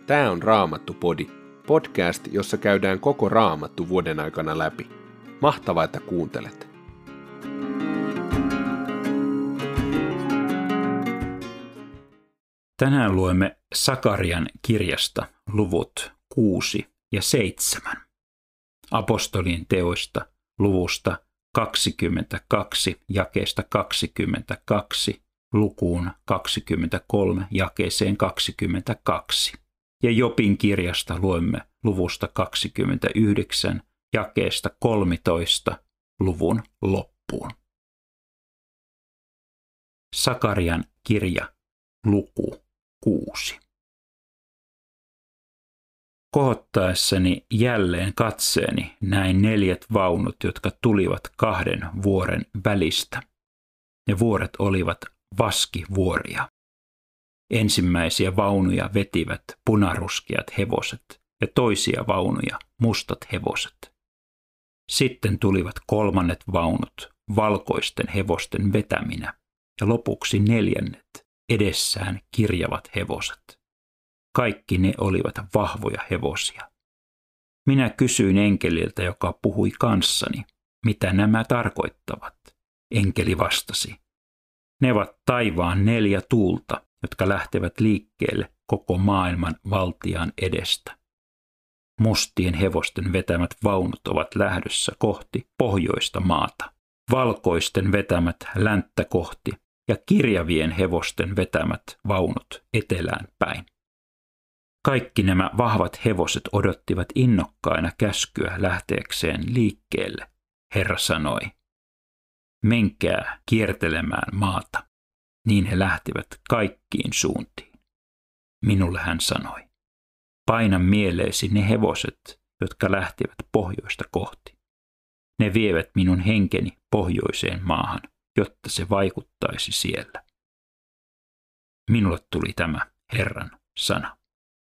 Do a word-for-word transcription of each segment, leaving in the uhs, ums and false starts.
Tää on Raamattu-podi, podcast, jossa käydään koko Raamattu vuoden aikana läpi. Mahtavaa, että kuuntelet! Tänään luemme Sakarian kirjasta luvut kuusi ja seitsemän. Apostolien teoista luvusta kaksikymmentäkaksi jakeesta kaksikymmentäkaksi lukuun kaksikymmentäkolme jakeeseen kaksikymmentäkaksi. Ja Jobin kirjasta luemme luvusta kaksikymmentäyhdeksän jakeesta kolmetoista luvun loppuun. Sakarian kirja luku kuusi. Kohottaessani jälleen katseeni näin neljät vaunut, jotka tulivat kahden vuoren välistä. Ne vuoret olivat vaskivuoria. Ensimmäisiä vaunuja vetivät punaruskeat hevoset ja toisia vaunuja mustat hevoset. Sitten tulivat kolmannet vaunut valkoisten hevosten vetäminä ja lopuksi neljännet edessään kirjavat hevoset. Kaikki ne olivat vahvoja hevosia. Minä kysyin enkeliltä, joka puhui kanssani, mitä nämä tarkoittavat. Enkeli vastasi, ne ovat taivaan neljä tuulta, jotka lähtevät liikkeelle koko maailman valtiaan edestä. Mustien hevosten vetämät vaunut ovat lähdössä kohti pohjoista maata, valkoisten vetämät länttä kohti ja kirjavien hevosten vetämät vaunut etelään päin. Kaikki nämä vahvat hevoset odottivat innokkaina käskyä lähteäkseen liikkeelle. Herra sanoi, menkää kiertelemään maata. Niin he lähtivät kaikkiin suuntiin. Minulle hän sanoi, paina mieleesi ne hevoset, jotka lähtivät pohjoista kohti. Ne vievät minun henkeni pohjoiseen maahan, jotta se vaikuttaisi siellä. Minulle tuli tämä Herran sana.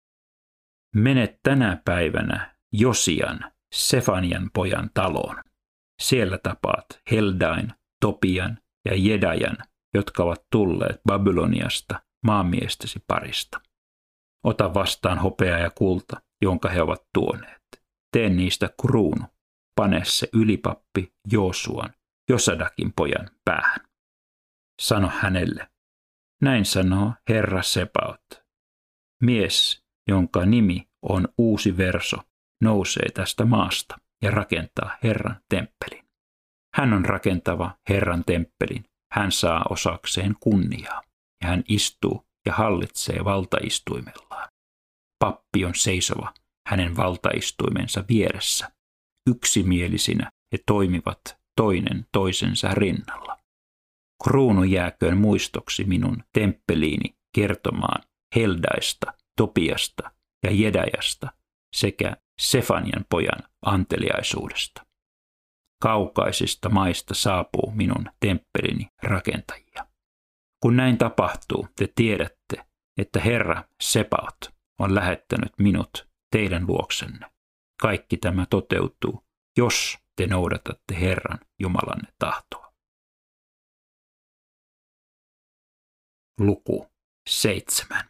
Mene tänä päivänä Josian, Sefanian pojan taloon. Siellä tapaat Heldain, Topian ja Jedajan, jotka ovat tulleet Babyloniasta maamiestesi parista. Ota vastaan hopea ja kulta, jonka he ovat tuoneet. Tee niistä kruunu. Pane se ylipappi Joosuan, Josadakin pojan päähän. Sano hänelle, näin sanoo Herra Sebaot. Mies, jonka nimi on Uusi Verso, nousee tästä maasta ja rakentaa Herran temppelin. Hän on rakentava Herran temppelin. Hän saa osakseen kunniaa ja hän istuu ja hallitsee valtaistuimellaan. Pappi on seisova hänen valtaistuimensa vieressä. Yksimielisinä he toimivat toinen toisensa rinnalla. Kruunu jääköön muistoksi minun temppeliini kertomaan Heldaista, Topiasta ja Jedajasta sekä Sefanian pojan anteliaisuudesta. Kaukaisista maista saapuu minun temppelini rakentajia. Kun näin tapahtuu, te tiedätte, että Herra Sebaot on lähettänyt minut teidän luoksenne. Kaikki tämä toteutuu, jos te noudatatte Herran Jumalanne tahtoa. Luku seitsemän.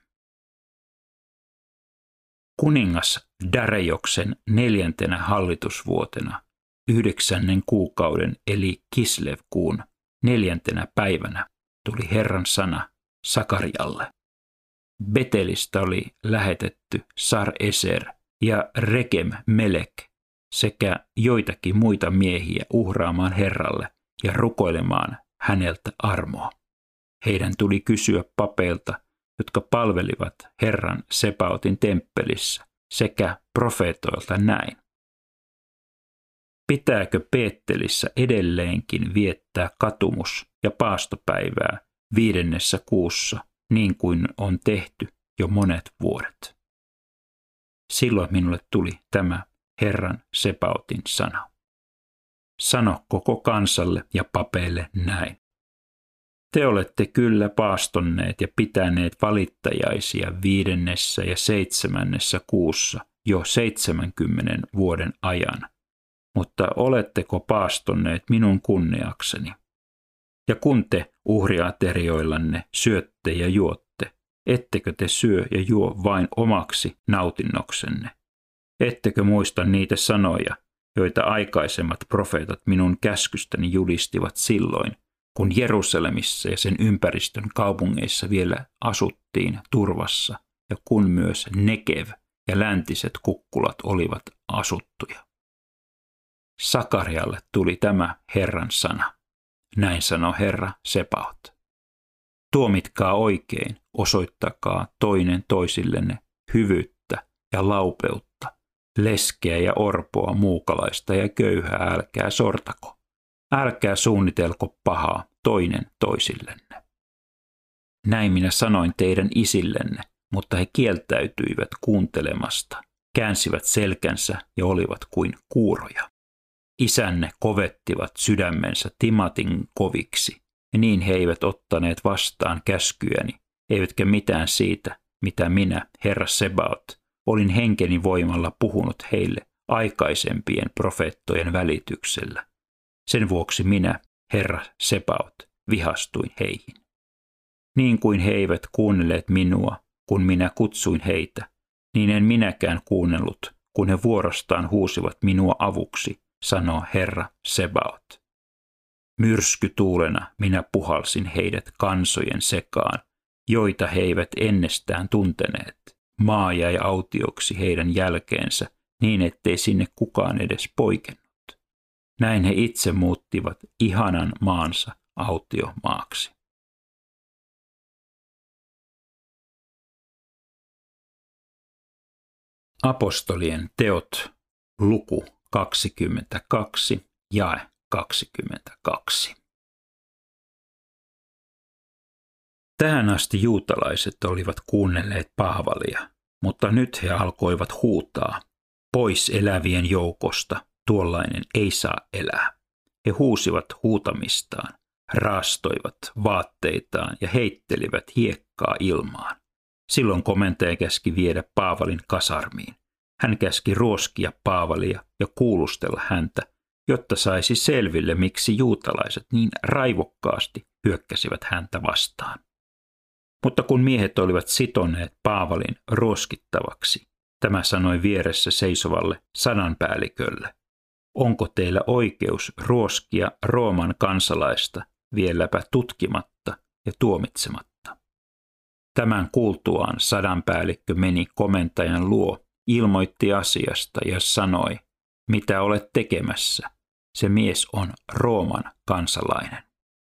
Kuningas Darejoksen neljäntenä hallitusvuotena yhdeksännen kuukauden eli Kislevkuun neljäntenä päivänä tuli Herran sana Sakarialle. Betelistä oli lähetetty Sar-Eser ja Rekem-Melek sekä joitakin muita miehiä uhraamaan Herralle ja rukoilemaan häneltä armoa. Heidän tuli kysyä papeilta, jotka palvelivat Herran Sebaotin temppelissä, sekä profeetoilta näin. Pitääkö Beetelissä edelleenkin viettää katumus- ja paastopäivää viidennessä kuussa, niin kuin on tehty jo monet vuodet? Silloin minulle tuli tämä Herran Sebaotin sana. Sano koko kansalle ja papeille näin. Te olette kyllä paastonneet ja pitäneet valittajaisia viidennessä ja seitsemännessä kuussa jo seitsemänkymmenen vuoden ajan. Mutta oletteko paastonneet minun kunniakseni? Ja kun te uhriaterioillanne syötte ja juotte, ettekö te syö ja juo vain omaksi nautinnoksenne? Ettekö muista niitä sanoja, joita aikaisemmat profeetat minun käskystäni julistivat silloin, kun Jerusalemissa ja sen ympäristön kaupungeissa vielä asuttiin turvassa ja kun myös Negev ja läntiset kukkulat olivat asuttuja. Sakarialle tuli tämä Herran sana. Näin sanoi Herra Sebaot. Tuomitkaa oikein, osoittakaa toinen toisillenne hyvyyttä ja laupeutta, leskeä ja orpoa, muukalaista ja köyhää älkää sortako. Älkää suunnitelko pahaa toinen toisillenne. Näin minä sanoin teidän isillenne, mutta he kieltäytyivät kuuntelemasta, käänsivät selkänsä ja olivat kuin kuuroja. Isänne kovettivat sydämensä timatin koviksi, ja niin he eivät ottaneet vastaan käskyäni, eivätkä mitään siitä, mitä minä, Herra Sebaot, olin henkeni voimalla puhunut heille aikaisempien profeettojen välityksellä. Sen vuoksi minä, Herra Sebaot, vihastuin heihin. Niin kuin he eivät kuunnelleet minua, kun minä kutsuin heitä, niin en minäkään kuunnellut, kun he vuorostaan huusivat minua avuksi, sanoo Herra Sebaot. Myrskytuulena minä puhalsin heidät kansojen sekaan, joita he eivät ennestään tunteneet. Maa jäi autioksi heidän jälkeensä, niin ettei sinne kukaan edes poikennut. Näin he itse muuttivat ihanan maansa autiomaaksi. Apostolien teot, luku kaksikymmentäkaksi, jae kaksikymmentäkaksi. Tähän asti juutalaiset olivat kuunnelleet Paavalia, mutta nyt he alkoivat huutaa, pois elävien joukosta, tuollainen ei saa elää. He huusivat huutamistaan, raastoivat vaatteitaan ja heittelivät hiekkaa ilmaan. Silloin komentaja käski viedä Paavalin kasarmiin. Hän käski ruoskia Paavalia ja kuulustella häntä, jotta saisi selville, miksi juutalaiset niin raivokkaasti hyökkäsivät häntä vastaan. Mutta kun miehet olivat sitoneet Paavalin ruoskittavaksi, tämä sanoi vieressä seisovalle sadanpäällikölle, onko teillä oikeus ruoskia Rooman kansalaista vieläpä tutkimatta ja tuomitsematta? Tämän kuultuaan sadanpäällikkö meni komentajan luo, ilmoitti asiasta ja sanoi, mitä olet tekemässä, se mies on Rooman kansalainen.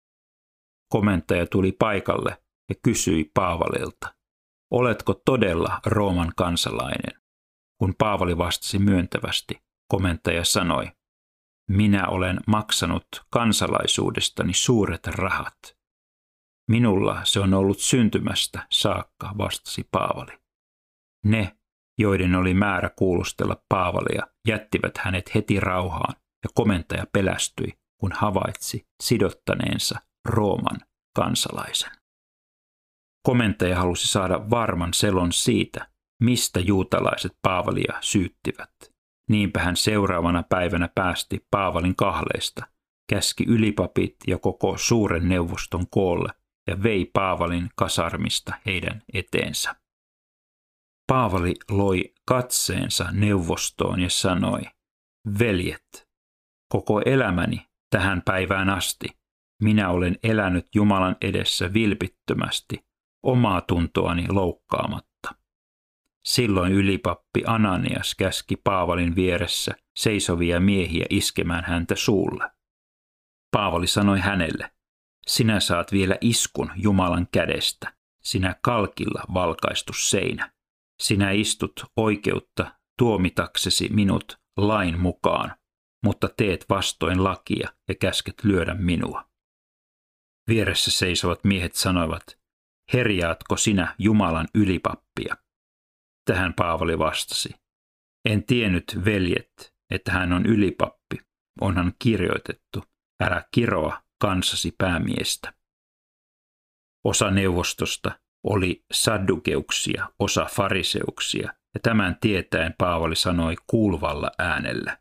Komentaja tuli paikalle ja kysyi Paavalilta, oletko todella Rooman kansalainen? Kun Paavali vastasi myöntävästi, komentaja sanoi, minä olen maksanut kansalaisuudestani suuret rahat. Minulla se on ollut syntymästä saakka, vastasi Paavali. Ne, joiden oli määrä kuulustella Paavalia, jättivät hänet heti rauhaan ja komentaja pelästyi, kun havaitsi sidottaneensa Rooman kansalaisen. Komentaja halusi saada varman selon siitä, mistä juutalaiset Paavalia syyttivät. Niinpä hän seuraavana päivänä päästi Paavalin kahleista, käski ylipapit ja koko suuren neuvoston koolle ja vei Paavalin kasarmista heidän eteensä. Paavali loi katseensa neuvostoon ja sanoi, veljet, koko elämäni tähän päivään asti minä olen elänyt Jumalan edessä vilpittömästi, omaa tuntoani loukkaamatta. Silloin ylipappi Ananias käski Paavalin vieressä seisovia miehiä iskemään häntä suulle. Paavali sanoi hänelle, sinä saat vielä iskun Jumalan kädestä, sinä kalkilla valkaistu seinä. Sinä istut oikeutta tuomitaksesi minut lain mukaan, mutta teet vastoin lakia ja käsket lyödä minua. Vieressä seisovat miehet sanoivat, herjaatko sinä Jumalan ylipappia? Tähän Paavali vastasi, en tiennyt, veljet, että hän on ylipappi, onhan kirjoitettu, älä kiroa kansasi päämiestä. Osa neuvostosta oli saddukeuksia, osa fariseuksia, ja tämän tietäen Paavali sanoi kuuluvalla äänellä,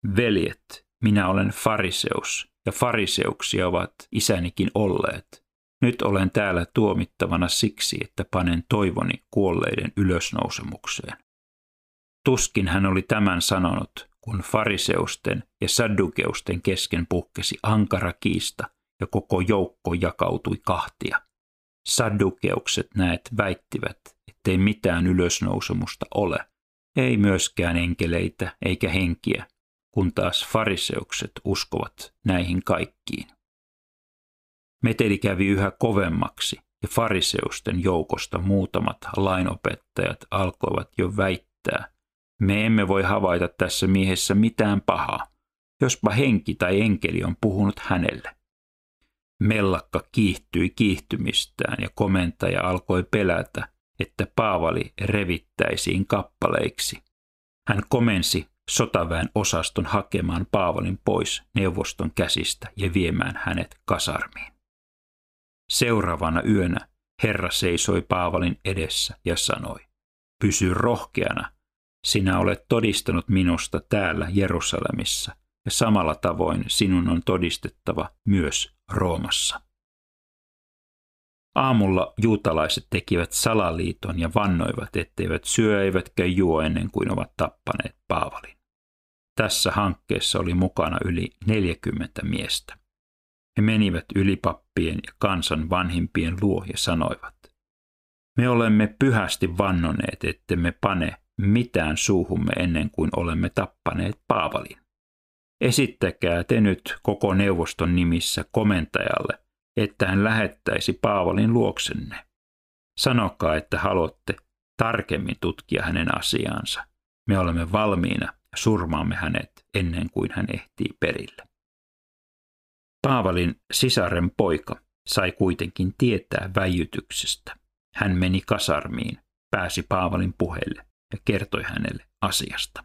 veljet, minä olen fariseus, ja fariseuksia ovat isänikin olleet. Nyt olen täällä tuomittavana siksi, että panen toivoni kuolleiden ylösnousemukseen. Tuskin hän oli tämän sanonut, kun fariseusten ja saddukeusten kesken puhkesi ankara kiista ja koko joukko jakautui kahtia. Saddukeukset näet väittivät, ettei mitään ylösnousemusta ole, ei myöskään enkeleitä eikä henkiä, kun taas fariseukset uskovat näihin kaikkiin. Meteli kävi yhä kovemmaksi ja fariseusten joukosta muutamat lainopettajat alkoivat jo väittää, me emme voi havaita tässä miehessä mitään pahaa, jospa henki tai enkeli on puhunut hänelle. Mellakka kiihtyi kiihtymistään ja komentaja alkoi pelätä, että Paavali revittäisiin kappaleiksi. Hän komensi sotaväen osaston hakemaan Paavalin pois neuvoston käsistä ja viemään hänet kasarmiin. Seuraavana yönä Herra seisoi Paavalin edessä ja sanoi, pysy rohkeana, sinä olet todistanut minusta täällä Jerusalemissa ja samalla tavoin sinun on todistettava myös Roomassa. Aamulla juutalaiset tekivät salaliiton ja vannoivat, etteivät syö eivätkä juo ennen kuin ovat tappaneet Paavalin. Tässä hankkeessa oli mukana yli neljäkymmentä miestä. He menivät ylipappien ja kansan vanhimpien luo ja sanoivat, me olemme pyhästi vannoneet, ettemme pane mitään suuhumme ennen kuin olemme tappaneet Paavalin. Esittäkää te nyt koko neuvoston nimissä komentajalle, että hän lähettäisi Paavalin luoksenne. Sanokaa, että haluatte tarkemmin tutkia hänen asiaansa. Me olemme valmiina ja surmaamme hänet ennen kuin hän ehtii perille. Paavalin sisaren poika sai kuitenkin tietää väijytyksestä. Hän meni kasarmiin, pääsi Paavalin puheille ja kertoi hänelle asiasta.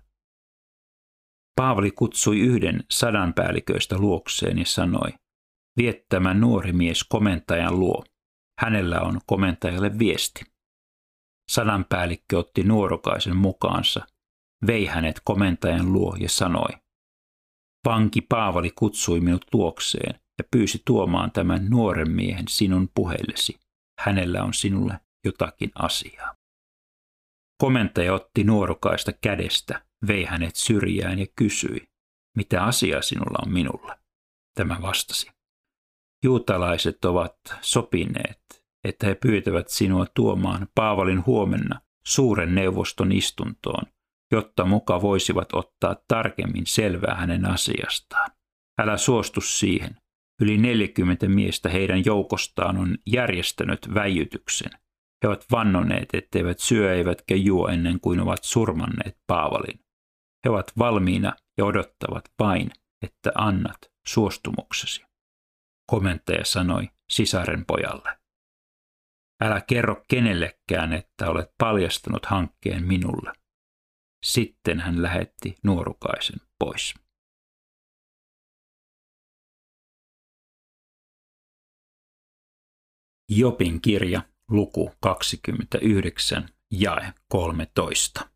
Paavali kutsui yhden sadanpäälliköistä luokseen ja sanoi, vie tämä nuori mies komentajan luo. Hänellä on komentajalle viesti. Sadanpäällikkö otti nuorukaisen mukaansa, vei hänet komentajan luo ja sanoi, vanki Paavali kutsui minut luokseen ja pyysi tuomaan tämän nuoren miehen sinun puheillesi. Hänellä on sinulle jotakin asiaa. Komentaja otti nuorukaista kädestä, vei hänet syrjään ja kysyi, mitä asiaa sinulla on minulle? Tämä vastasi. Juutalaiset ovat sopineet, että he pyytävät sinua tuomaan Paavalin huomenna suuren neuvoston istuntoon, jotta muka voisivat ottaa tarkemmin selvää hänen asiastaan. Älä suostu siihen. Yli neljäkymmentä miestä heidän joukostaan on järjestänyt väijytyksen. He ovat vannoneet, etteivät syö eivätkä juo ennen kuin ovat surmanneet Paavalin. He ovat valmiina ja odottavat vain, että annat suostumuksesi. Komentaja sanoi sisaren pojalle. Älä kerro kenellekään, että olet paljastanut hankkeen minulle. Sitten hän lähetti nuorukaisen pois. Jobin kirja, luku kaksikymmentäyhdeksän, jae kolmetoista.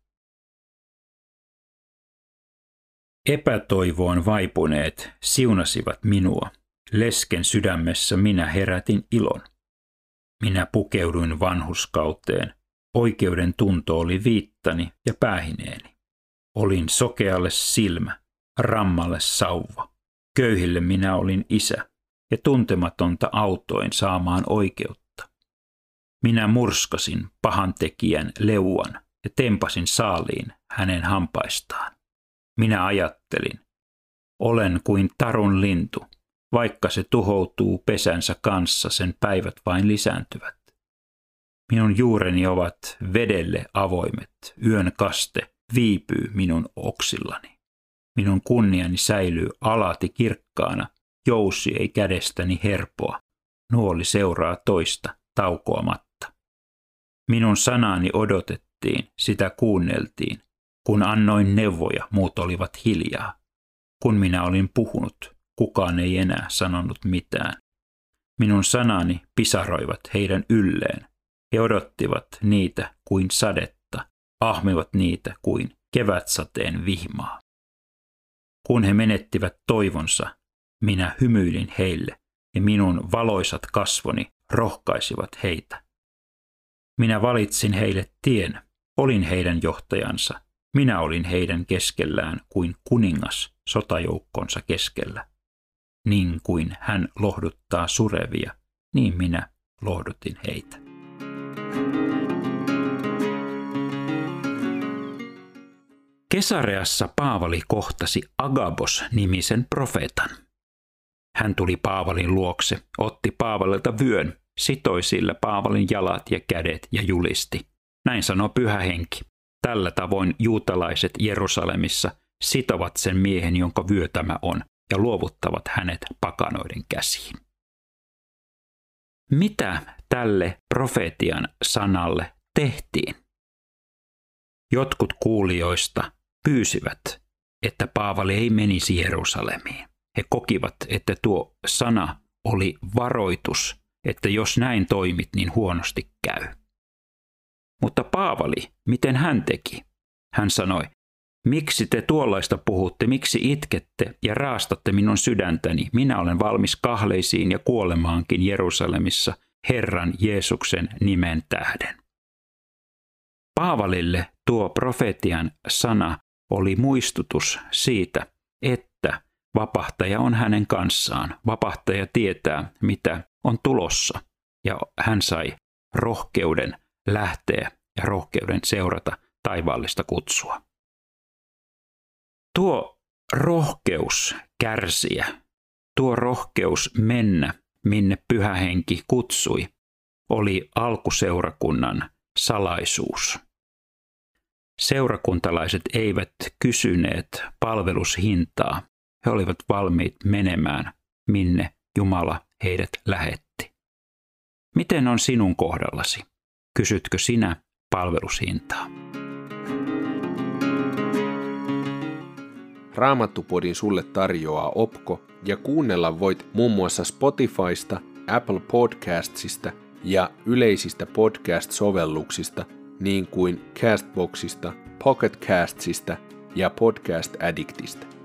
Epätoivoon vaipuneet siunasivat minua. Lesken sydämessä minä herätin ilon. Minä pukeuduin vanhuskauteen. Oikeuden tunto oli viittani ja päähineeni. Olin sokealle silmä, rammalle sauva. Köyhille minä olin isä ja tuntematonta autoin saamaan oikeutta. Minä murskasin pahantekijän leuan ja tempasin saaliin hänen hampaistaan. Minä ajattelin, olen kuin tarun lintu, vaikka se tuhoutuu pesänsä kanssa, sen päivät vain lisääntyvät. Minun juureni ovat vedelle avoimet, yön kaste viipyy minun oksillani. Minun kunniani säilyy alati kirkkaana, jousi ei kädestäni herpoa, nuoli seuraa toista taukoamatta. Minun sanani odotettiin, sitä kuunneltiin. Kun annoin neuvoja, muut olivat hiljaa. Kun minä olin puhunut, kukaan ei enää sanonut mitään. Minun sanani pisaroivat heidän ylleen. He odottivat niitä kuin sadetta, ahmivat niitä kuin kevätsateen vihmaa. Kun he menettivät toivonsa, minä hymyilin heille ja minun valoisat kasvoni rohkaisivat heitä. Minä valitsin heille tien, olin heidän johtajansa. Minä olin heidän keskellään kuin kuningas sotajoukkonsa keskellä. Niin kuin hän lohduttaa surevia, niin minä lohdutin heitä. Kesareassa Paavali kohtasi Agabos-nimisen profeetan. Hän tuli Paavalin luokse, otti Paavalilta vyön, sitoi sillä Paavalin jalat ja kädet ja julisti. Näin sanoo Pyhä Henki. Tällä tavoin juutalaiset Jerusalemissa sitovat sen miehen, jonka vyö tämä on, ja luovuttavat hänet pakanoiden käsiin. Mitä tälle profeetian sanalle tehtiin? Jotkut kuulijoista pyysivät, että Paavali ei menisi Jerusalemiin. He kokivat, että tuo sana oli varoitus, että jos näin toimit, niin huonosti käy. Mutta Paavali, miten hän teki? Hän sanoi, miksi te tuollaista puhutte, miksi itkette ja raastatte minun sydäntäni? Minä olen valmis kahleisiin ja kuolemaankin Jerusalemissa Herran Jeesuksen nimen tähden. Paavalille tuo profetian sana oli muistutus siitä, että vapahtaja on hänen kanssaan. Vapahtaja tietää, mitä on tulossa, ja hän sai rohkeuden lähteä ja rohkeuden seurata taivaallista kutsua. Tuo rohkeus kärsiä, tuo rohkeus mennä, minne Pyhä Henki kutsui, oli alkuseurakunnan salaisuus. Seurakuntalaiset eivät kysyneet palvelushintaa. He olivat valmiit menemään, minne Jumala heidät lähetti. Miten on sinun kohdallasi? Kysytkö sinä palvelushintaa? Raamattupodin sulle tarjoaa Opko ja kuunnella voit muun muassa Spotifysta, Apple Podcastsista ja yleisistä podcast-sovelluksista niin kuin Castboxista, Pocket Castsista ja Podcast Addictista.